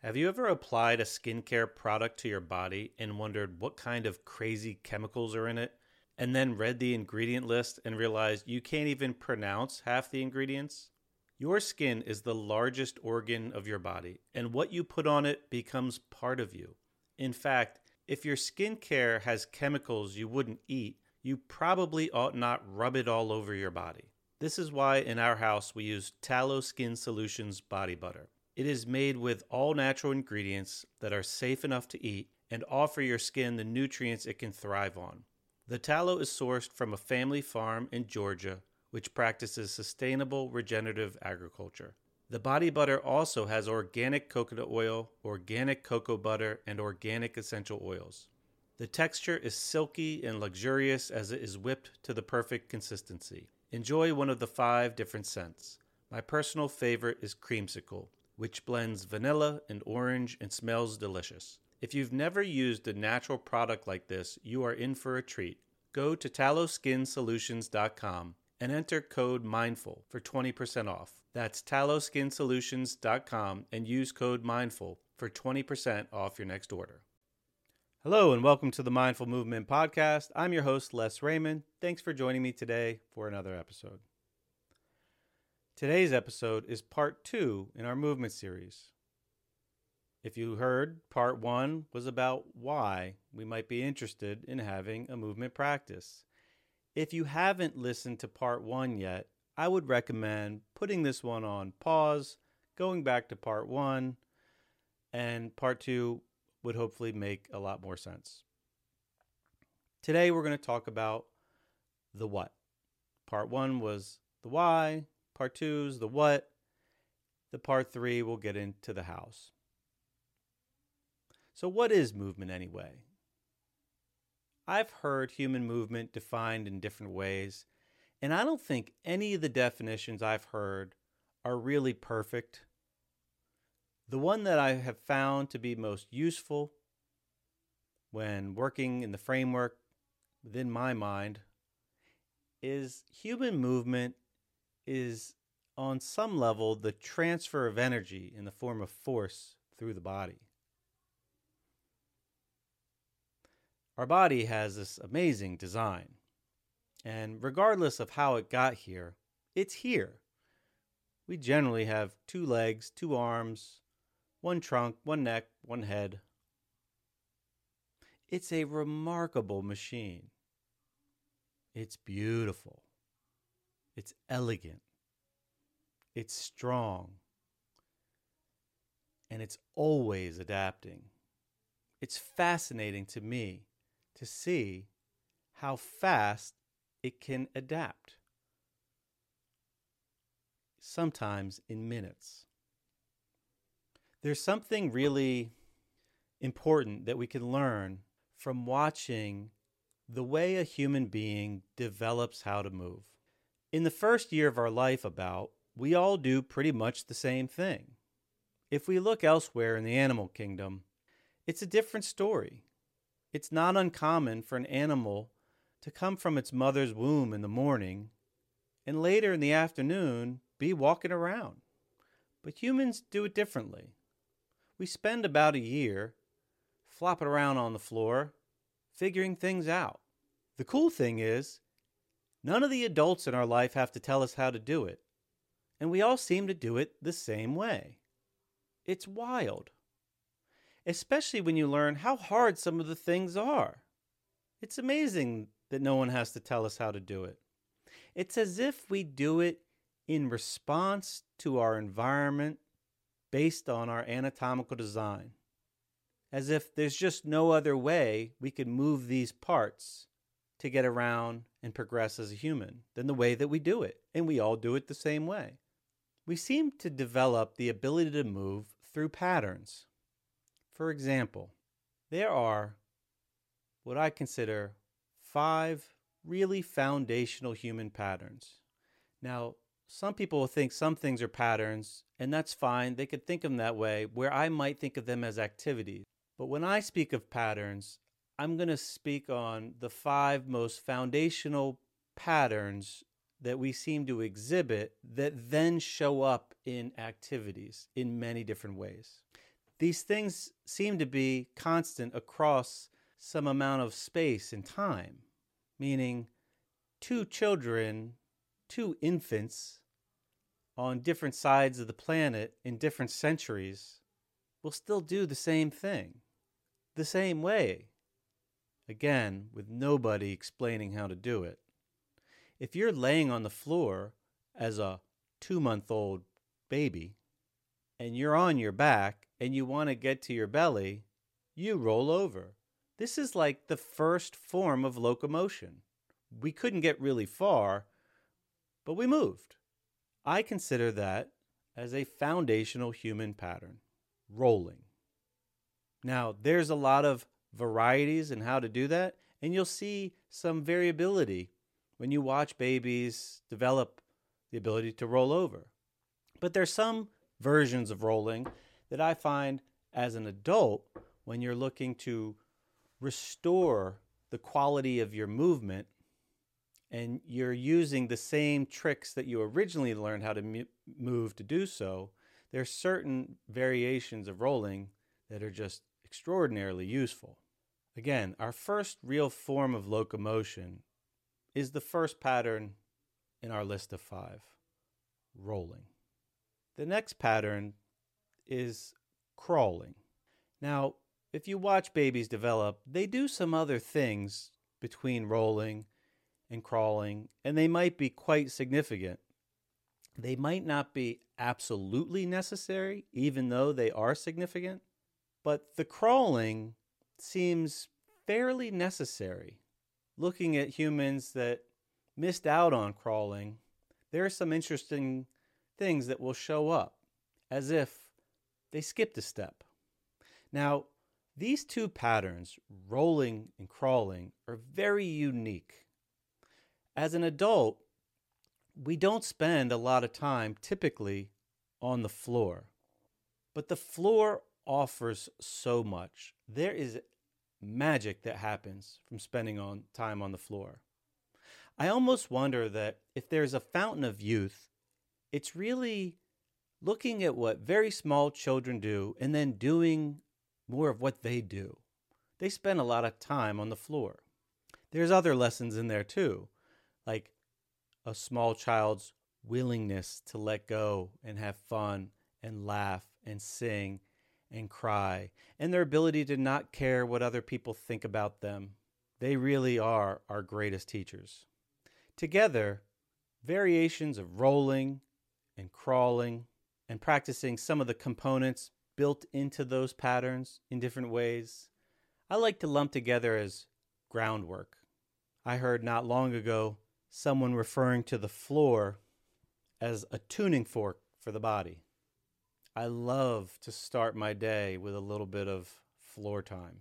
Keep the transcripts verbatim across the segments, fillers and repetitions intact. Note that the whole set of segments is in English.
Have you ever applied a skincare product to your body and wondered what kind of crazy chemicals are in it, and then read the ingredient list and realized you can't even pronounce half the ingredients? Your skin is the largest organ of your body, and what you put on it becomes part of you. In fact, if your skincare has chemicals you wouldn't eat, you probably ought not rub it all over your body. This is why in our house we use Tallow Skin Solutions body butter. It is made with all natural ingredients that are safe enough to eat and offer your skin the nutrients it can thrive on. The tallow is sourced from a family farm in Georgia, which practices sustainable regenerative agriculture. The body butter also has organic coconut oil, organic cocoa butter, and organic essential oils. The texture is silky and luxurious as it is whipped to the perfect consistency. Enjoy one of the five different scents. My personal favorite is Creamsicle, which blends vanilla and orange and smells delicious. If you've never used a natural product like this, you are in for a treat. Go to tallow skin solutions dot com and enter code MINDFUL for twenty percent off. That's tallow skin solutions dot com and use code MINDFUL for twenty percent off your next order. Hello and welcome to the Mindful Movement Podcast. I'm your host, Les Raymond. Thanks for joining me today for another episode. Today's episode is part two in our movement series. If you heard, part one was about why we might be interested in having a movement practice. If you haven't listened to part one yet, I would recommend putting this one on pause, going back to part one, and part two would hopefully make a lot more sense. Today we're going to talk about the what. Part one was the why, part two is the what, the part three will get into the hows. So what is movement anyway? I've heard human movement defined in different ways, and I don't think any of the definitions I've heard are really perfect. The one that I have found to be most useful when working in the framework within my mind is human movement is on some level the transfer of energy in the form of force through the body. Our body has this amazing design, and regardless of how it got here, it's here. We generally have two legs, two arms, one trunk, one neck, one head. It's a remarkable machine. It's beautiful. It's elegant. It's strong. And it's always adapting. It's fascinating to me to see how fast it can adapt. Sometimes in minutes. There's something really important that we can learn from watching the way a human being develops how to move. In the first year of our life about, we all do pretty much the same thing. If we look elsewhere in the animal kingdom, it's a different story. It's not uncommon for an animal to come from its mother's womb in the morning and later in the afternoon be walking around. But humans do it differently. We spend about a year flopping around on the floor, figuring things out. The cool thing is, none of the adults in our life have to tell us how to do it. And we all seem to do it the same way. It's wild. Especially when you learn how hard some of the things are. It's amazing that no one has to tell us how to do it. It's as if we do it in response to our environment based on our anatomical design. As if there's just no other way we could move these parts to get around and progress as a human than the way that we do it. And we all do it the same way. We seem to develop the ability to move through patterns. For example, there are what I consider five really foundational human patterns. Now, some people will think some things are patterns, and that's fine. They could think of them that way, where I might think of them as activities. But when I speak of patterns, I'm going to speak on the five most foundational patterns that we seem to exhibit that then show up in activities in many different ways. these things seem to be constant across some amount of space and time, meaning two children, two infants on different sides of the planet in different centuries will still do the same thing, the same way. Again, with nobody explaining how to do it. If you're laying on the floor as a two-month-old baby and you're on your back and you want to get to your belly, you roll over. This is like the first form of locomotion. We couldn't get really far, but we moved. I consider that as a foundational human pattern, rolling. Now, there's a lot of varieties in how to do that, and you'll see some variability when you watch babies develop the ability to roll over. But there's some versions of rolling that I find as an adult, when you're looking to restore the quality of your movement and you're using the same tricks that you originally learned how to mu- move to do so, there's certain variations of rolling that are just extraordinarily useful. Again, our first real form of locomotion is the first pattern in our list of five, rolling. The next pattern is crawling. Now, if you watch babies develop, they do some other things between rolling and crawling, and they might be quite significant. They might not be absolutely necessary, even though they are significant, but the crawling seems fairly necessary. Looking at humans that missed out on crawling, there are some interesting things that will show up as if they skipped a step. Now, these two patterns, rolling and crawling, are very unique. As an adult, we don't spend a lot of time typically on the floor, but the floor offers so much. There is magic that happens from spending on time on the floor. I almost wonder that if there's a fountain of youth, it's really looking at what very small children do and then doing more of what they do. They spend a lot of time on the floor. There's other lessons in there too, like a small child's willingness to let go and have fun and laugh and sing and cry, and their ability to not care what other people think about them. They really are our greatest teachers. Together, variations of rolling and crawling and practicing some of the components built into those patterns in different ways, I like to lump together as groundwork. I heard not long ago someone referring to the floor as a tuning fork for the body. I love to start my day with a little bit of floor time,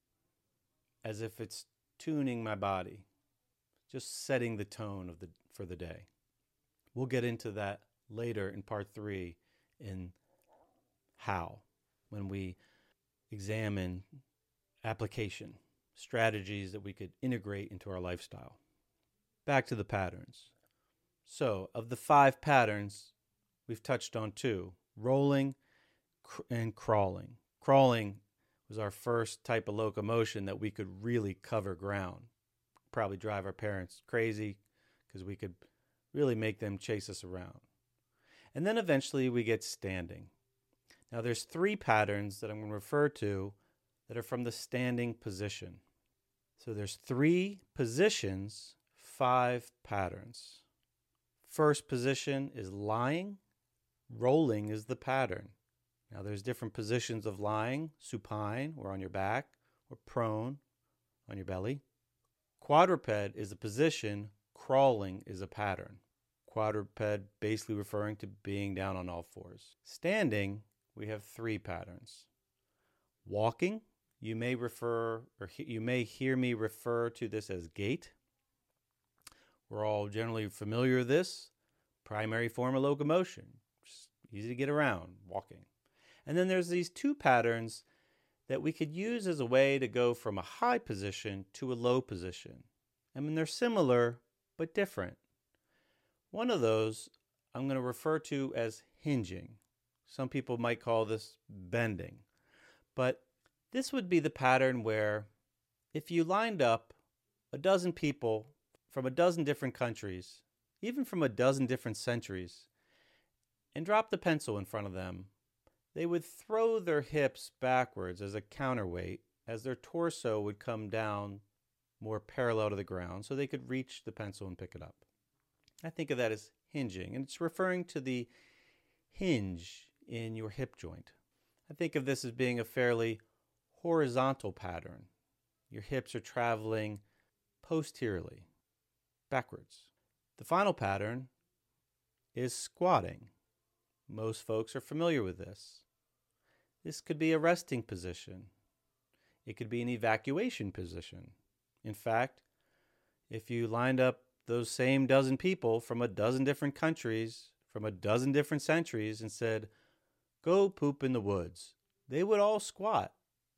as if it's tuning my body, just setting the tone of the for the day. We'll get into that later in part three in how, when we examine application, strategies that we could integrate into our lifestyle. Back to the patterns. So, of the five patterns, we've touched on two, rolling cr- and crawling. Crawling was our first type of locomotion that we could really cover ground. Probably drive our parents crazy because we could really make them chase us around. And then eventually we get standing. Now there's three patterns that I'm going to refer to that are from the standing position. So there's three positions, five patterns. First position is lying. Rolling is the pattern. Now there's different positions of lying: supine, or on your back, or prone, on your belly. Quadruped is a position. Crawling is a pattern. Quadruped basically referring to being down on all fours. Standing, we have three patterns. Walking, you may refer, or he, you may hear me refer to this as gait. We're all generally familiar with this. Primary form of locomotion. Just easy to get around, walking. And then there's these two patterns that we could use as a way to go from a high position to a low position. I mean, they're similar, but different. One of those I'm going to refer to as hinging. Some people might call this bending. But this would be the pattern where if you lined up a dozen people from a dozen different countries, even from a dozen different centuries, and dropped the pencil in front of them, they would throw their hips backwards as a counterweight as their torso would come down more parallel to the ground so they could reach the pencil and pick it up. I think of that as hinging, and it's referring to the hinge in your hip joint. I think of this as being a fairly horizontal pattern. Your hips are traveling posteriorly, backwards. The final pattern is squatting. Most folks are familiar with this. This could be a resting position. It could be an evacuation position. In fact, if you lined up those same dozen people from a dozen different countries, from a dozen different centuries, and said, "Go poop in the woods," they would all squat.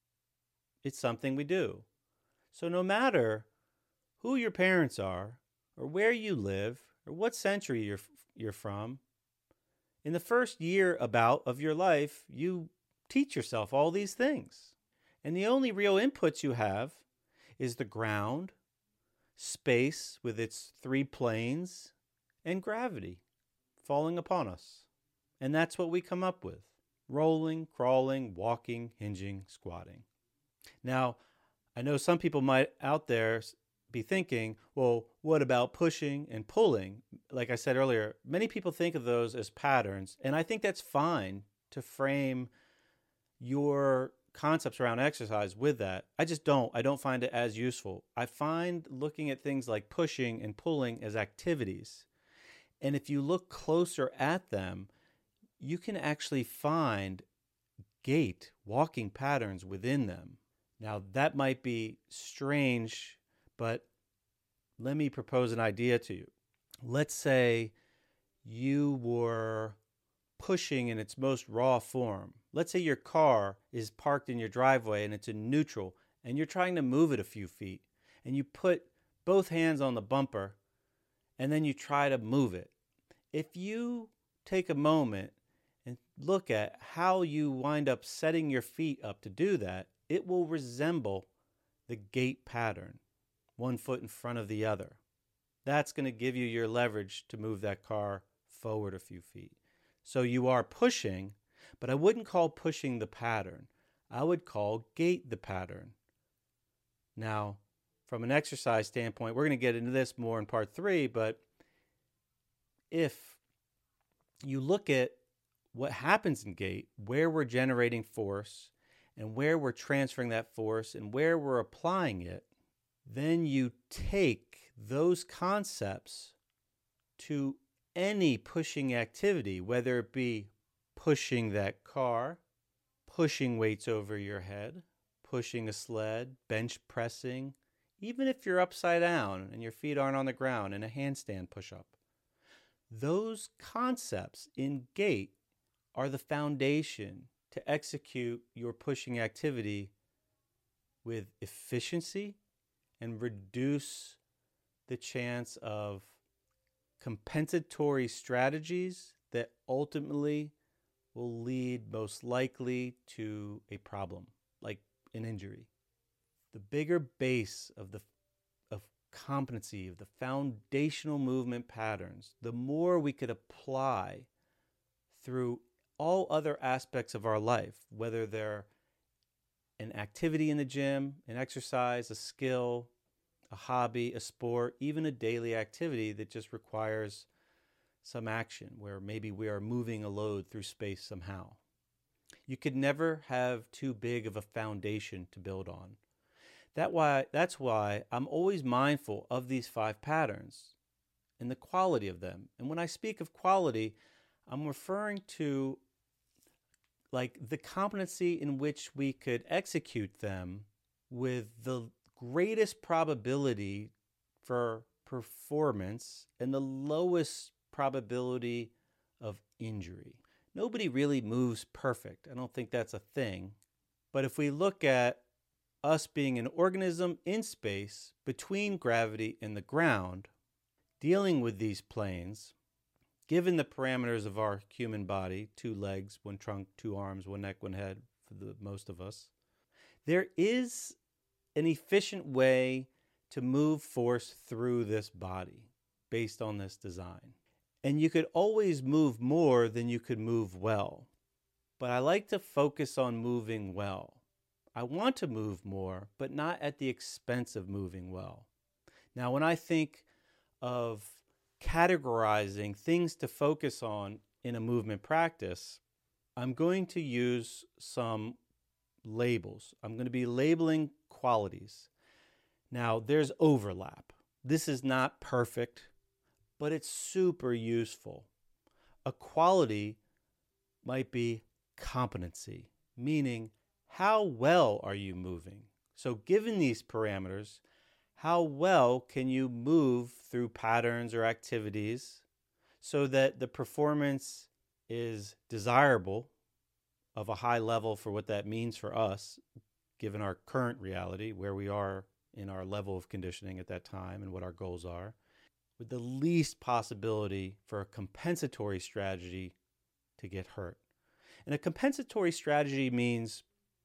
It's something we do. So no matter who your parents are, or where you live, or what century you're, you're from, in the first year about of your life, you teach yourself all these things. And the only real inputs you have is the ground, space with its three planes, and gravity falling upon us. And that's what we come up with: rolling, crawling, walking, hinging, squatting. Now, I know some people might out there be thinking, well, what about pushing and pulling? Like I said earlier, many people think of those as patterns, and I think that's fine to frame your concepts around exercise with that. I just don't. I don't find it as useful. I find looking at things like pushing and pulling as activities. And if you look closer at them, you can actually find gait, walking patterns within them. Now, that might be strange, but let me propose an idea to you. Let's say you were pushing in its most raw form. Let's say your car is parked in your driveway and it's in neutral, and you're trying to move it a few feet, and you put both hands on the bumper, and then you try to move it. If you take a moment and look at how you wind up setting your feet up to do that, it will resemble the gait pattern, one foot in front of the other. That's going to give you your leverage to move that car forward a few feet. So you are pushing, but I wouldn't call pushing the pattern. I would call gait the pattern. Now, from an exercise standpoint, we're going to get into this more in part three, but if you look at what happens in gait, where we're generating force, and where we're transferring that force, and where we're applying it, then you take those concepts to any pushing activity, whether it be pushing that car, pushing weights over your head, pushing a sled, bench pressing, even if you're upside down and your feet aren't on the ground in a handstand push-up. Those concepts in gait are the foundation to execute your pushing activity with efficiency and reduce the chance of compensatory strategies that ultimately will lead most likely to a problem, like an injury. The bigger base of the of competency, of the foundational movement patterns, the more we could apply through all other aspects of our life, whether they're an activity in the gym, an exercise, a skill, a hobby, a sport, even a daily activity that just requires some action, where maybe we are moving a load through space somehow. You could never have too big of a foundation to build on. That why, that's why I'm always mindful of these five patterns and the quality of them. And when I speak of quality, I'm referring to like the competency in which we could execute them with the greatest probability for performance and the lowest probability of injury. Nobody really moves perfect. I don't think that's a thing. But if we look at us being an organism in space between gravity and the ground, dealing with these planes, given the parameters of our human body, two legs, one trunk, two arms, one neck, one head, for the most of us. There is an efficient way to move force through this body based on this design. And you could always move more than you could move well. But I like to focus on moving well. I want to move more, but not at the expense of moving well. Now, when I think of categorizing things to focus on in a movement practice, I'm going to use some labels. I'm going to be labeling qualities. Now, there's overlap. This is not perfect, but it's super useful. A quality might be competency, meaning how well are you moving? So given these parameters, how well can you move through patterns or activities so that the performance is desirable, of a high level for what that means for us, given our current reality, where we are in our level of conditioning at that time and what our goals are, with the least possibility for a compensatory strategy to get hurt. And a compensatory strategy means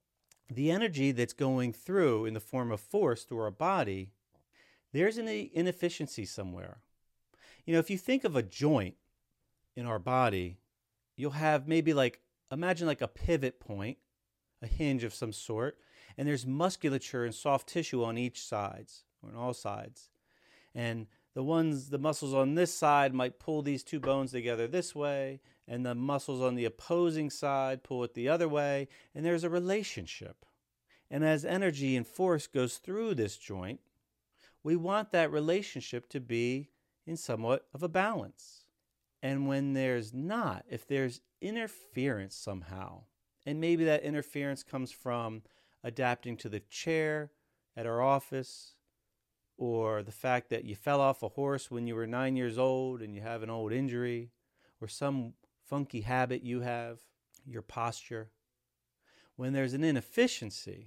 the energy that's going through in the form of force through our body, there's an inefficiency somewhere. You know, if you think of a joint in our body, you'll have maybe like, imagine like a pivot point, a hinge of some sort, and there's musculature and soft tissue on each sides, or on all sides. And the ones, the muscles on this side might pull these two bones together this way, and the muscles on the opposing side pull it the other way, and there's a relationship. And as energy and force goes through this joint, we want that relationship to be in somewhat of a balance. And when there's not, if there's interference somehow, and maybe that interference comes from adapting to the chair at our office, or the fact that you fell off a horse when you were nine years old and you have an old injury, or some funky habit you have, your posture. When there's an inefficiency,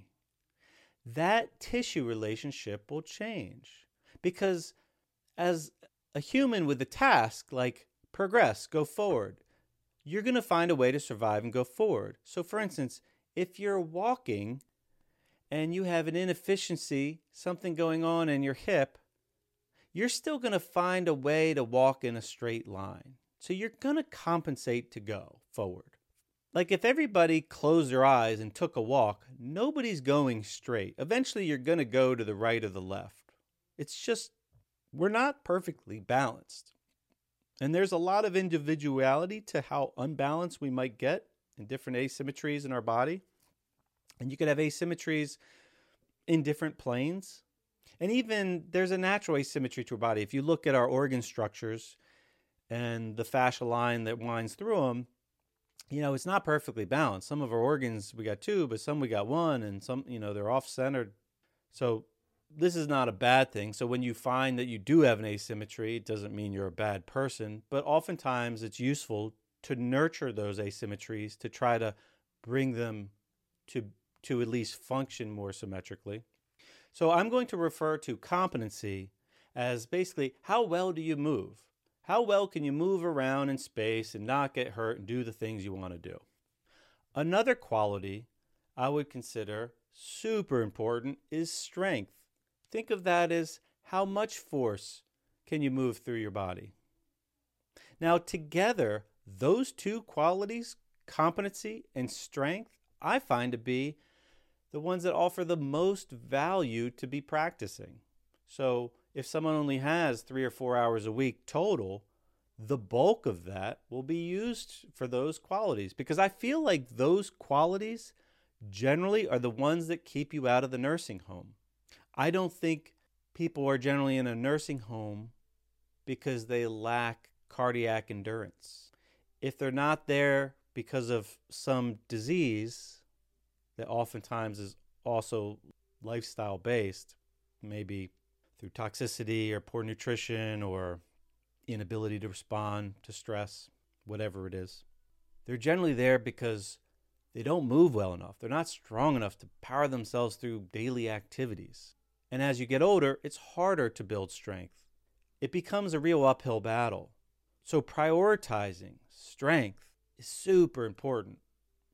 that tissue relationship will change. Because as a human with a task like progress, go forward, you're going to find a way to survive and go forward. So for instance, if you're walking and you have an inefficiency, something going on in your hip, you're still going to find a way to walk in a straight line. So you're going to compensate to go forward. Like if everybody closed their eyes and took a walk, nobody's going straight. Eventually you're going to go to the right or the left. It's just, we're not perfectly balanced. And there's a lot of individuality to how unbalanced we might get in different asymmetries in our body. And you could have asymmetries in different planes. And even there's a natural asymmetry to our body. If you look at our organ structures and the fascia line that winds through them, you know, it's not perfectly balanced. Some of our organs, we got two, but some we got one, and some, you know, they're off-centered. So this is not a bad thing. So when you find that you do have an asymmetry, it doesn't mean you're a bad person, but oftentimes it's useful to nurture those asymmetries to try to bring them to to at least function more symmetrically. So I'm going to refer to competency as basically how well do you move? How well can you move around in space and not get hurt and do the things you want to do? Another quality I would consider super important is strength. Think of that as how much force can you move through your body? Now together, those two qualities, competency and strength, I find to be the ones that offer the most value to be practicing. So if someone only has three or four hours a week total, the bulk of that will be used for those qualities, because I feel like those qualities generally are the ones that keep you out of the nursing home. I don't think people are generally in a nursing home because they lack cardiac endurance. If they're not there because of some disease that oftentimes is also lifestyle based, maybe through toxicity or poor nutrition or inability to respond to stress, whatever it is, they're generally there because they don't move well enough. They're not strong enough to power themselves through daily activities. And as you get older, it's harder to build strength. It becomes a real uphill battle. So prioritizing strength is super important.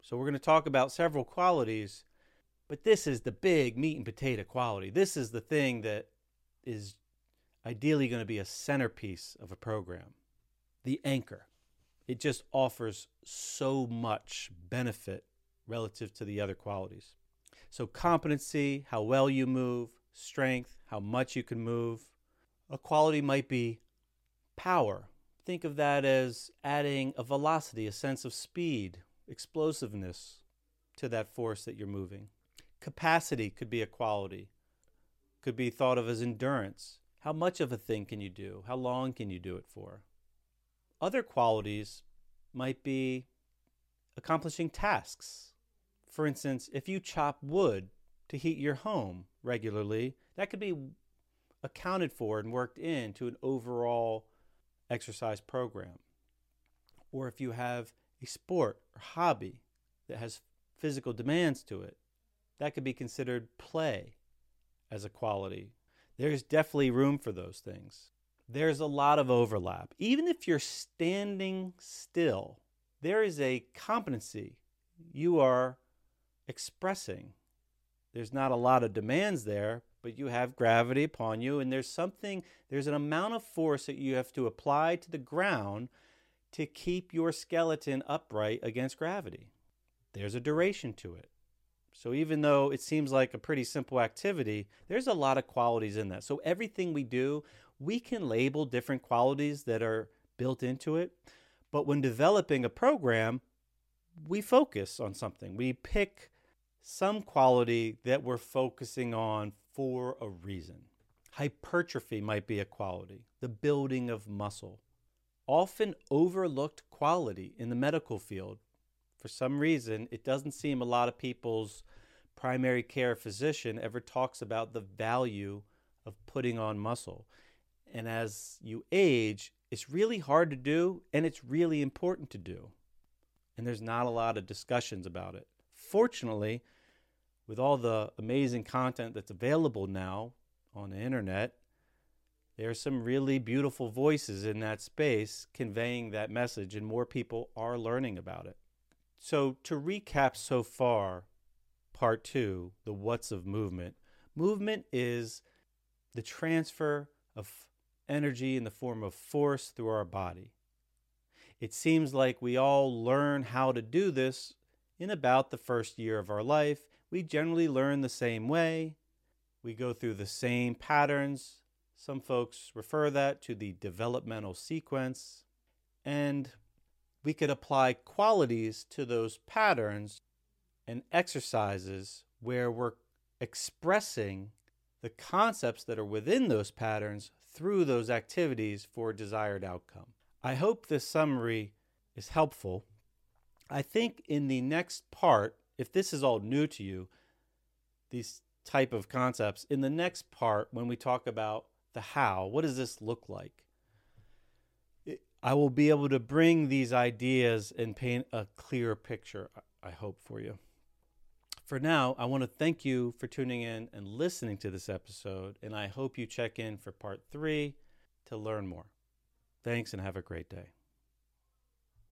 So we're going to talk about several qualities, but this is the big meat and potato quality. This is the thing that is ideally going to be a centerpiece of a program. The anchor. It just offers so much benefit relative to the other qualities. So competency, how well you move, strength, how much you can move. A quality might be power. Think of that as adding a velocity, a sense of speed, explosiveness to that force that you're moving. Capacity could be a quality. Could be thought of as endurance. How much of a thing can you do? How long can you do it for? Other qualities might be accomplishing tasks. For instance, if you chop wood to heat your home regularly, that could be accounted for and worked into an overall exercise program. Or if you have a sport or hobby that has physical demands to it, that could be considered play as a quality. There's definitely room for those things. There's a lot of overlap. Even if you're standing still, there is a competency you are expressing. There's not a lot of demands there, but you have gravity upon you, and there's something, there's an amount of force that you have to apply to the ground to keep your skeleton upright against gravity. There's a duration to it. So even though it seems like a pretty simple activity, there's a lot of qualities in that. So everything we do, we can label different qualities that are built into it. But when developing a program, we focus on something. We pick some quality that we're focusing on for a reason. Hypertrophy might be a quality, the building of muscle. Often overlooked quality in the medical field. For some reason, it doesn't seem a lot of people's primary care physician ever talks about the value of putting on muscle. And as you age, it's really hard to do, and it's really important to do. And there's not a lot of discussions about it. Fortunately, with all the amazing content that's available now on the internet, there are some really beautiful voices in that space conveying that message, and more people are learning about it. So to recap so far, part two, the what's of movement. Movement is the transfer of energy in the form of force through our body. It seems like we all learn how to do this in about the first year of our life. We generally learn the same way. We go through the same patterns. Some folks refer that to the developmental sequence. And we could apply qualities to those patterns and exercises where we're expressing the concepts that are within those patterns through those activities for a desired outcome. I hope this summary is helpful. I think in the next part, if this is all new to you, these type of concepts, in the next part, when we talk about the how, what does this look like? I will be able to bring these ideas and paint a clearer picture, I hope, for you. For now, I want to thank you for tuning in and listening to this episode, and I hope you check in for part three to learn more. Thanks, and have a great day.